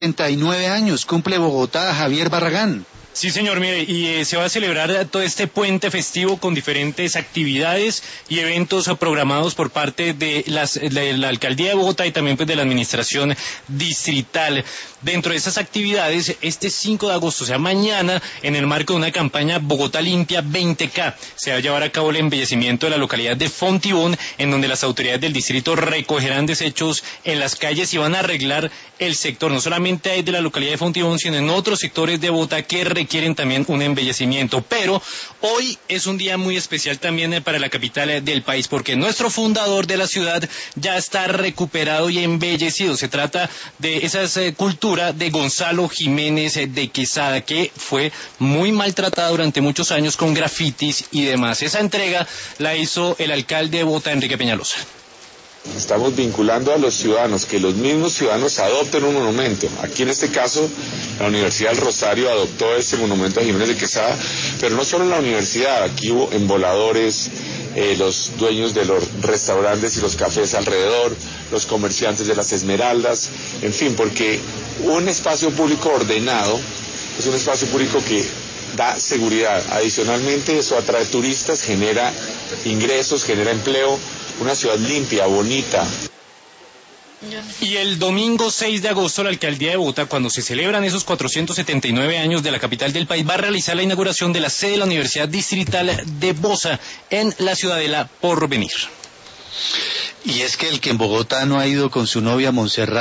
39 años cumple Bogotá, Javier Barragán. Sí, señor, mire, y se va a celebrar todo este puente festivo con diferentes actividades y eventos programados por parte de la Alcaldía de Bogotá y también pues de la Administración Distrital. Dentro de esas actividades, este 5 de agosto, o sea, mañana, en el marco de una campaña Bogotá Limpia 20K, se va a llevar a cabo el embellecimiento de la localidad de Fontibón, en donde las autoridades del distrito recogerán desechos en las calles y van a arreglar el sector. No solamente hay de la localidad de Fontibón, sino en otros sectores de Bogotá que requieren también un embellecimiento. Pero hoy es un día muy especial también para la capital del país, porque nuestro fundador de la ciudad ya está recuperado y embellecido. Se trata de esa cultura de Gonzalo Jiménez de Quesada, que fue muy maltratada durante muchos años con grafitis y demás. Esa entrega la hizo el alcalde de Bogotá, Enrique Peñalosa. Estamos vinculando a los ciudadanos, que los mismos ciudadanos adopten un monumento. Aquí en este caso, la Universidad del Rosario adoptó este monumento a Jiménez de Quesada, pero no solo en la universidad, aquí hubo emboladores, los dueños de los restaurantes y los cafés alrededor, los comerciantes de las Esmeraldas, en fin, porque un espacio público ordenado es un espacio público que da seguridad. Adicionalmente, eso atrae turistas, genera ingresos, genera empleo. Una ciudad limpia, bonita. Y el domingo 6 de agosto la Alcaldía de Bogotá, cuando se celebran esos 479 años de la capital del país, va a realizar la inauguración de la sede de la Universidad Distrital de Bosa en la Ciudadela Porvenir. Y es que el que en Bogotá no ha ido con su novia Montserrat